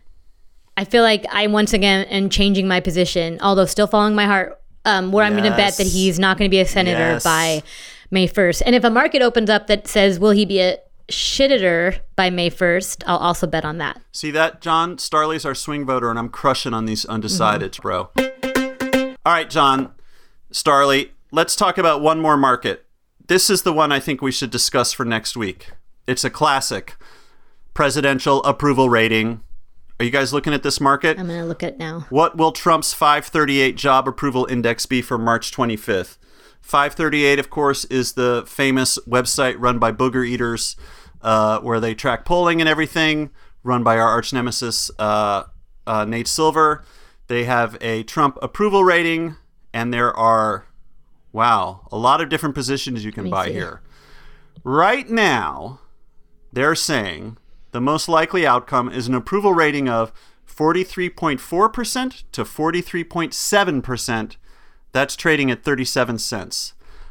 I feel like I once again am changing my position, although still following my heart. Um, where I'm going to bet that Yes. he's not going to be a senator Yes. by May first. And if a market opens up that says, will he be a shittitor by May first, I'll also bet on that. See that, John? Starley's our swing voter, and I'm crushing on these undecideds, bro. All right, John, Starley, let's talk about one more market. This is the one I think we should discuss for next week. It's a classic. Presidential approval rating. Are you guys looking at this market? I'm going to look at now. What will Trump's five thirty-eight job approval index be for March twenty-fifth? five thirty-eight, of course, is the famous website run by booger eaters uh, where they track polling and everything, run by our arch nemesis, uh, uh, Nate Silver. They have a Trump approval rating, and there are, wow, a lot of different positions you can me buy see. here. Right now, they're saying the most likely outcome is an approval rating of forty-three point four percent to forty-three point seven percent. That's trading at thirty-seven cents.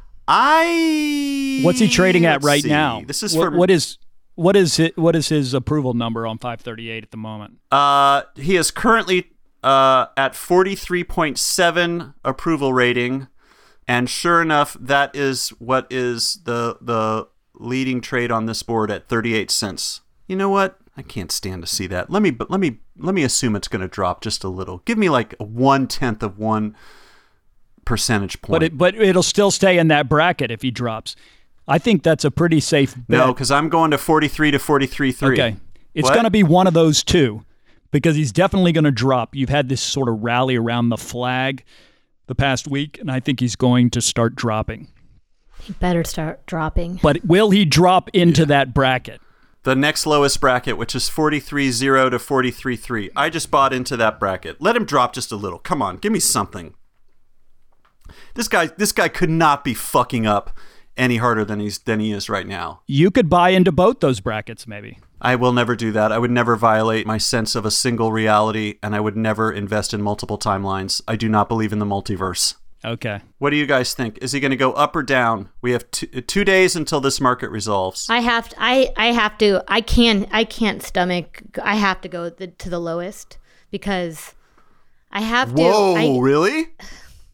I What's he trading at let's right see. now? This is what, for what is what is it? What is his approval number on five thirty-eight at the moment? Uh, he is currently uh, at forty-three point seven approval rating, and sure enough, that is what is the the leading trade on this board at thirty-eight cents. You know what? I can't stand to see that. Let me let me let me assume it's going to drop just a little. Give me like one tenth of one percentage point. But it, but it'll still stay in that bracket if he drops. I think that's a pretty safe bet. No, because I'm going to forty-three to forty-three point three. Okay. It's What? going to be one of those two because he's definitely going to drop. You've had this sort of rally around the flag the past week, and I think he's going to start dropping. He better start dropping. But will he drop into that bracket? The next lowest bracket, which is forty-three point zero to forty-three point three. I just bought into that bracket. Let him drop just a little. Come on, give me something. This guy, this guy could not be fucking up any harder than he's than he is right now. You could buy into both those brackets, maybe. I will never do that. I would never violate my sense of a single reality, and I would never invest in multiple timelines. I do not believe in the multiverse. Okay. What do you guys think? Is he going to go up or down? We have two, two days until this market resolves. I have to, I, I have to, I can, I can't stomach, I have to go the, to the lowest because I have to. Whoa, I, really?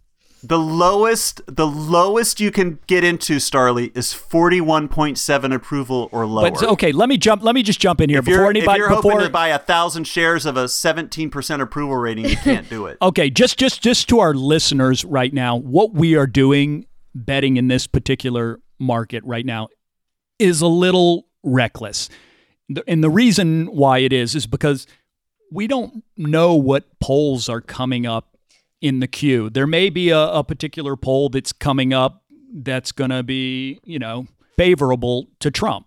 The lowest, the lowest you can get into, Starley, is forty-one point seven approval or lower. But okay, let me jump. Let me just jump in here if before you're, anybody. If you're before, hoping to buy a thousand shares of a seventeen percent approval rating, you can't do it. Okay, just just just to our listeners right now, what we are doing betting in this particular market right now is a little reckless, and the reason why it is is because we don't know what polls are coming up in the queue. There may be a, a particular poll that's coming up that's going to be, you know, favorable to Trump.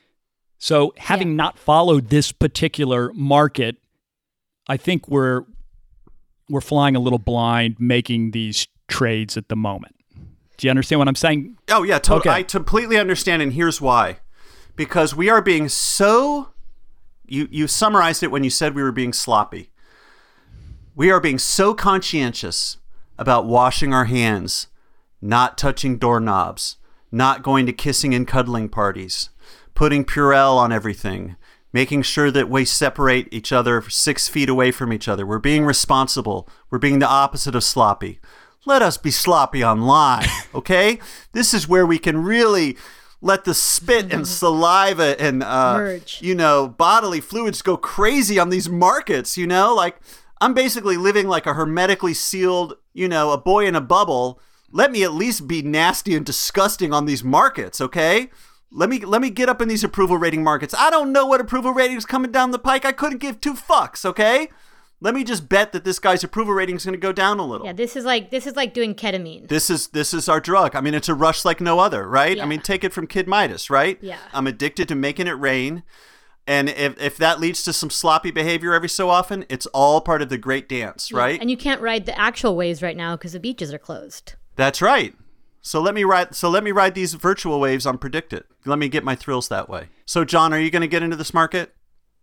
So having yeah. not followed this particular market, I think we're we're flying a little blind making these trades at the moment. Do you understand what I'm saying? Oh, yeah, to- okay. I completely understand, and here's why. Because we are being so... You, you summarized it when you said we were being sloppy. We are being so conscientious about washing our hands, not touching doorknobs, not going to kissing and cuddling parties, putting Purell on everything, making sure that we separate each other six feet away from each other. We're being responsible. We're being the opposite of sloppy. Let us be sloppy online, okay? This is where we can really let the spit and saliva and, uh, you know, bodily fluids go crazy on these markets, you know? Like... I'm basically living like a hermetically sealed, you know, a boy in a bubble. Let me at least be nasty and disgusting on these markets, okay? Let me let me get up in these approval rating markets. I don't know what approval rating is coming down the pike. I couldn't give two fucks, okay? Let me just bet that this guy's approval rating is going to go down a little. Yeah, this is like this is like doing ketamine. This is this is our drug. I mean, it's a rush like no other, right? Yeah. I mean, take it from Kid Midas, right? Yeah. I'm addicted to making it rain. And if, if that leads to some sloppy behavior every so often, it's all part of the great dance, Yeah. right? And you can't ride the actual waves right now because the beaches are closed. That's right. So let me ride. So let me ride these virtual waves on Predict It. Let me get my thrills that way. So, John, are you going to get into this market?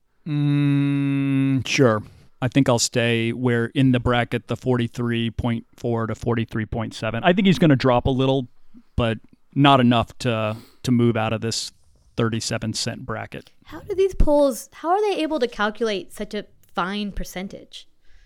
Mm, sure. I think I'll stay where in the bracket the forty-three point four to forty-three point seven. I think he's going to drop a little, but not enough to to move out of this thirty-seven cent bracket. How do these polls, how are they able to calculate such a fine percentage?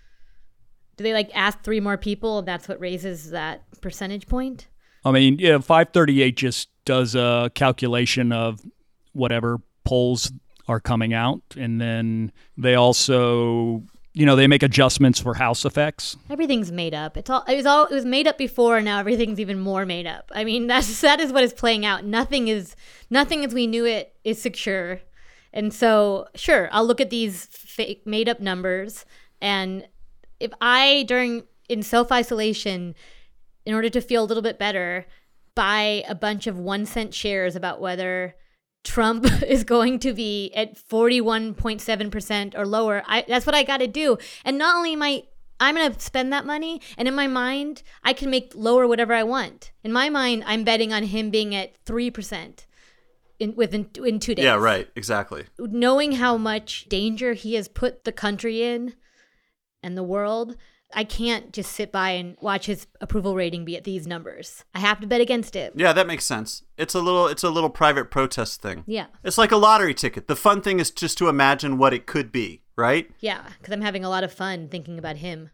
Do they like ask three more people and that's what raises that percentage point? I mean, yeah, five thirty-eight just does a calculation of whatever polls are coming out. And then they also, you know, they make adjustments for house effects. Everything's made up. It's all it was all it was made up before, and now everything's even more made up. I mean, that's that is what is playing out. Nothing is nothing as we knew it is secure. And so, sure, I'll look at these fake made up numbers, and if I during in self-isolation, in order to feel a little bit better, buy a bunch of one cent shares about whether Trump is going to be at forty-one point seven percent or lower. I, that's what I got to do. And not only am I, I'm going to spend that money, and in my mind, I can make lower whatever I want. In my mind, I'm betting on him being at three percent in within in two days. Yeah, right. Exactly. Knowing how much danger he has put the country in and the world, I can't just sit by and watch his approval rating be at these numbers. I have to bet against it. Yeah, that makes sense. It's a little it's a little private protest thing. Yeah. It's like a lottery ticket. The fun thing is just to imagine what it could be, right? Yeah, because I'm having a lot of fun thinking about him.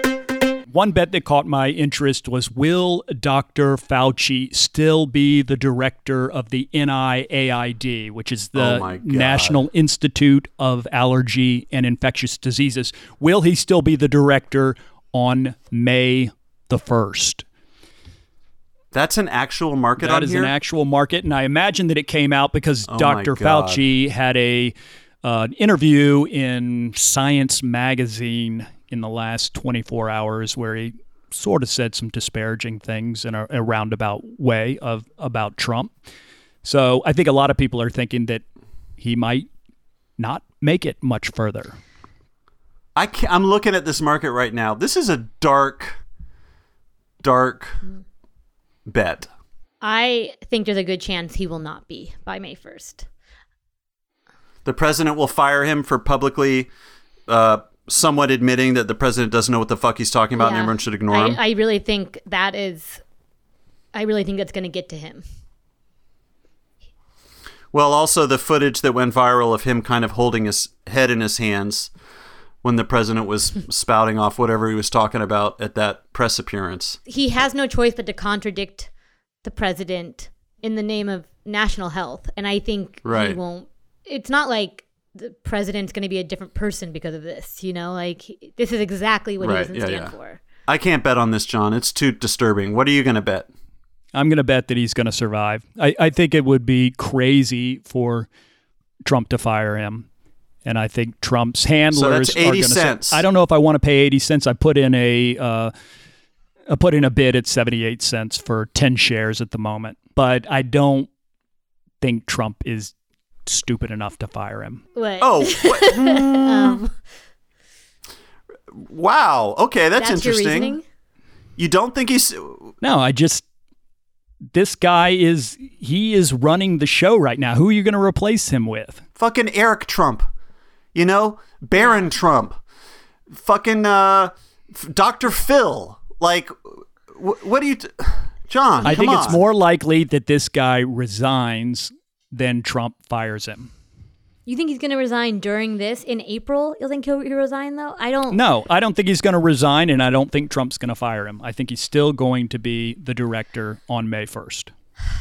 One bet that caught my interest was, will Doctor Fauci still be the director of the N I A I D, which is the Oh my God. National Institute of Allergy and Infectious Diseases? Will he still be the director on May the first? That's an actual market That on is here? an actual market, and I imagine that it came out because Oh my Doctor God. Fauci had a uh, an interview in Science magazine in the last twenty-four hours where he sort of said some disparaging things in a, a roundabout way of about Trump. So I think a lot of people are thinking that he might not make it much further. I can't, I'm looking at this market right now. This is a dark, dark bet. I think there's a good chance he will not be by May first. The president will fire him for publicly uh, somewhat admitting that the president doesn't know what the fuck he's talking about and Yeah. everyone should ignore I, him. I really think that is, I really think that's going to get to him. Well, also the footage that went viral of him kind of holding his head in his hands when the president was spouting off whatever he was talking about at that press appearance. He has no choice but to contradict the president in the name of national health. And I think right. he won't. It's not like the president's going to be a different person because of this, you know? Like, he, this is exactly what right. he doesn't yeah, stand yeah. for. I can't bet on this, John. It's too disturbing. What are you going to bet? I'm going to bet that he's going to survive. I, I think it would be crazy for Trump to fire him. And I think Trump's handlers so that's eighty are going cents. to. I don't know if I want to pay eighty cents. I put in a, uh, I put in a bid at seventy-eight cents for ten shares at the moment. But I don't think Trump is stupid enough to fire him. What? Oh, what? um, wow. Okay, that's, that's your interesting. reasoning? You don't think he's... No, I just... This guy is... He is running the show right now. Who are you going to replace him with? Fucking Eric Trump. You know? Barron Trump. Fucking uh, Doctor Phil. Like, wh- what do you... T- John, I come think on. it's more likely that this guy resigns than Trump fires him. You think he's going to resign during this in April? You think he'll, he'll resign, though? I don't... No, I don't think he's going to resign, and I don't think Trump's going to fire him. I think he's still going to be the director on May first.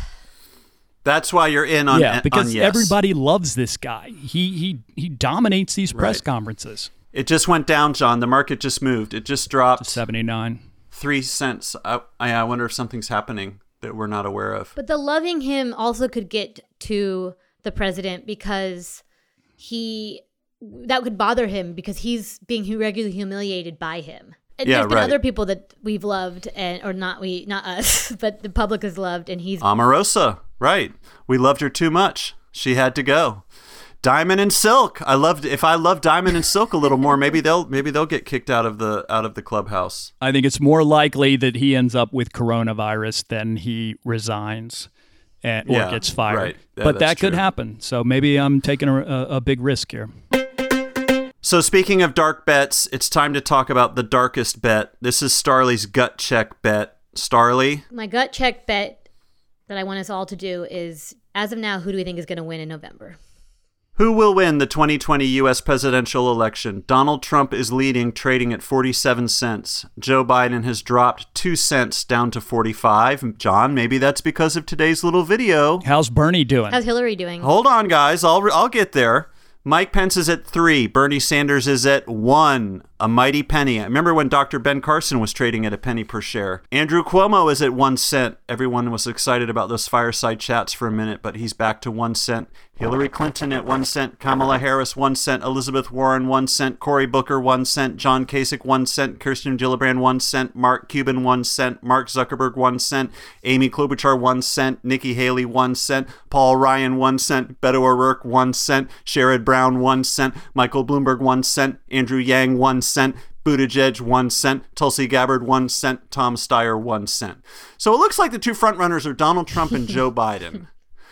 That's why you're in on Yeah, because on yes. everybody loves this guy. He he he dominates these press Right. conferences. It just went down, John. The market just moved. It just dropped seventy-nine. three cents. I, I wonder if something's happening that we're not aware of. But the loving him also could get to the president because he... That could bother him because he's being regularly humiliated by him. And Yeah, there's been right. other people that we've loved, and or not we, not us, but the public has loved, and he's... Omarosa, right. We loved her too much. She had to go. Diamond and Silk. I loved if I loved Diamond and Silk a little more, maybe they'll maybe they'll get kicked out of the out of the clubhouse. I think it's more likely that he ends up with coronavirus than he resigns and, or Yeah, gets fired. right. Yeah, but that's that could true. happen. So maybe I'm taking a, a, a big risk here. So speaking of dark bets, it's time to talk about the darkest bet. This is Starley's gut check bet. Starley? My gut check bet that I want us all to do is, as of now, who do we think is going to win in November? Who will win the twenty twenty U S presidential election? Donald Trump is leading, trading at forty-seven cents. Joe Biden has dropped two cents down to forty-five. John, maybe that's because of today's little video. How's Bernie doing? How's Hillary doing? Hold on, guys. I'll I'll get there. Mike Pence is at three. Bernie Sanders is at one. A mighty penny. I remember when Doctor Ben Carson was trading at a penny per share. Andrew Cuomo is at one cent. Everyone was excited about those fireside chats for a minute, but he's back to one cent. Hillary Clinton at one cent. Kamala Harris, one cent. Elizabeth Warren, one cent. Cory Booker, one cent. John Kasich, one cent. Kirsten Gillibrand, one cent. Mark Cuban, one cent. Mark Zuckerberg, one cent. Amy Klobuchar, one cent. Nikki Haley, one cent. Paul Ryan, one cent. Beto O'Rourke, one cent. Sherrod Brown, one cent. Michael Bloomberg, one cent. Andrew Yang, one cent. Buttigieg, one cent. Tulsi Gabbard, one cent. Tom Steyer, one cent. So it looks like the two frontrunners are Donald Trump and Joe Biden.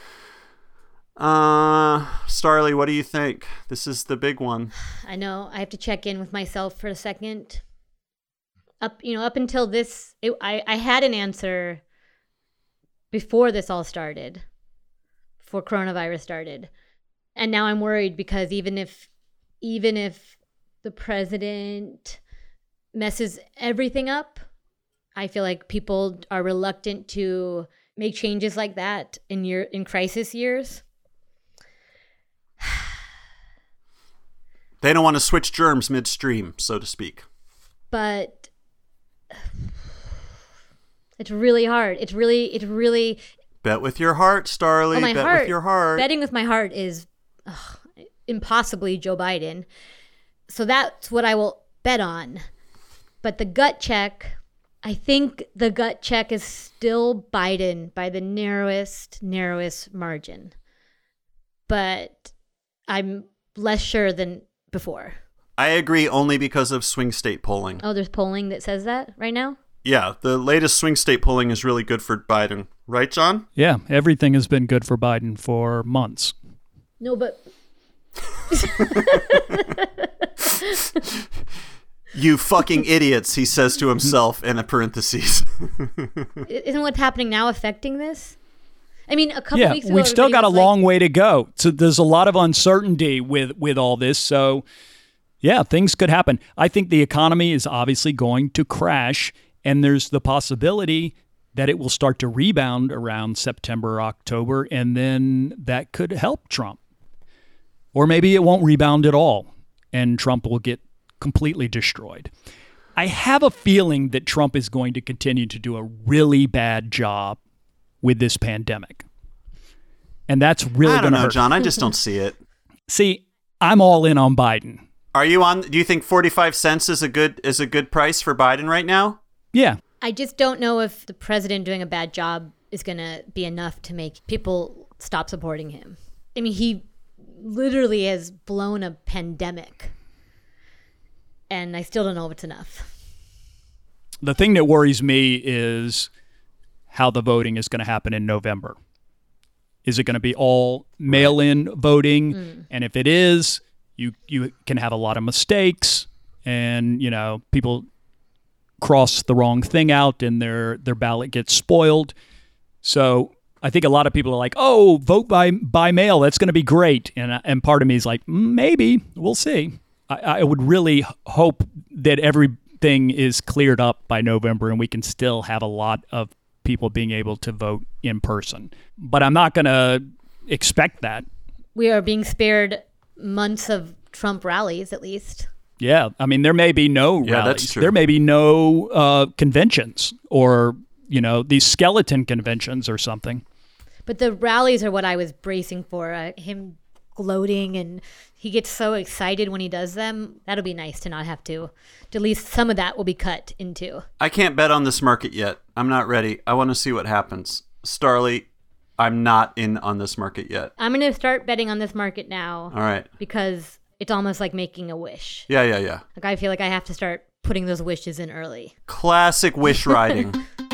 Uh, Starley, what do you think? This is the big one. I know. I have to check in with myself for a second. Up, you know, up until this, it, I, I had an answer before this all started, before coronavirus started. And now I'm worried because even if, even if the president messes everything up, I feel like people are reluctant to make changes like that in year, in crisis years. They don't want to switch germs midstream, so to speak. But it's really hard. It's really, it's really. Bet with your heart, Starley. Oh, my Bet heart. with your heart. Betting with my heart is ugh, impossibly Joe Biden. So that's what I will bet on. But the gut check, I think the gut check is still Biden by the narrowest, narrowest margin. But I'm less sure than before. I agree only because of swing state polling. Oh, there's polling that says that right now? Yeah, the latest swing state polling is really good for Biden. Right, John? Yeah, everything has been good for Biden for months. No, but... You fucking idiots, he says to himself in a parentheses. Isn't what's happening now affecting this? I mean, a couple yeah, weeks ago, we've still everybody got a was like- long way to go. So there's a lot of uncertainty with, with all this. So, Yeah, things could happen. I think the economy is obviously going to crash, and there's the possibility that it will start to rebound around September, October, and then that could help Trump. Or maybe it won't rebound at all, and Trump will get completely destroyed. I have a feeling that Trump is going to continue to do a really bad job with this pandemic. And that's really I going don't to know, hurt. John. I just don't see it. See, I'm all in on Biden. Are you on? Do you think forty-five cents is a good is a good price for Biden right now? Yeah. I just don't know if the president doing a bad job is going to be enough to make people stop supporting him. I mean, he literally has blown a pandemic, and I still don't know if it's enough. The thing that worries me is how the voting is going to happen in November. Is it going to be all mail-in voting? Mm. And if it is, you you can have a lot of mistakes, and you know people cross the wrong thing out, and their their ballot gets spoiled. So I think a lot of people are like, "Oh, vote by by mail. That's going to be great." And and part of me is like, maybe we'll see. I, I would really hope that everything is cleared up by November, and we can still have a lot of people being able to vote in person. But I'm not going to expect that. We are being spared months of Trump rallies, at least. Yeah. I mean, there may be no yeah, rallies. That's true. There may be no uh, conventions or, you know, these skeleton conventions or something. But the rallies are what I was bracing for. Uh, him gloating, and he gets so excited when he does them. That'll be nice to not have to. At least some of that will be cut into. I can't bet on this market yet. I'm not ready. I want to see what happens. Starlee, I'm not in on this market yet. I'm going to start betting on this market now. All right. Because it's almost like making a wish. Yeah, yeah, yeah. Like I feel like I have to start putting those wishes in early. Classic wish riding.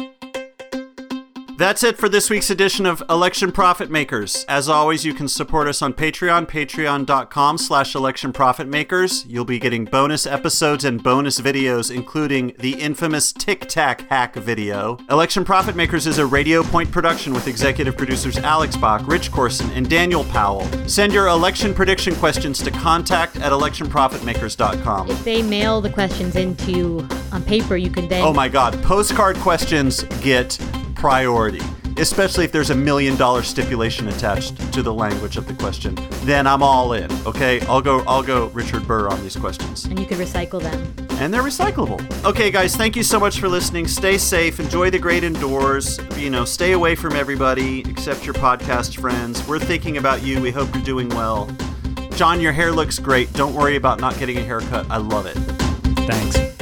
That's it for this week's edition of Election Profit Makers. As always, you can support us on Patreon, patreon.com slash Election Profit Makers. You'll be getting bonus episodes and bonus videos, including the infamous Tic Tac hack video. Election Profit Makers is a Radio Point production with executive producers Alex Bach, Rich Corson, and Daniel Powell. Send your election prediction questions to contact at election profit makers dot com. If they mail the questions into on paper, you can then... Oh my God, postcard questions get priority, especially if there's a million dollar stipulation attached to the language of the question. Then I'm all in. Okay, I'll go. I'll go Richard Burr on these questions. And you can recycle them. And they're recyclable. Okay, guys, thank you so much for listening. Stay safe. Enjoy the great indoors. You know, stay away from everybody except your podcast friends. We're thinking about you. We hope you're doing well. John, your hair looks great. Don't worry about not getting a haircut. I love it. Thanks.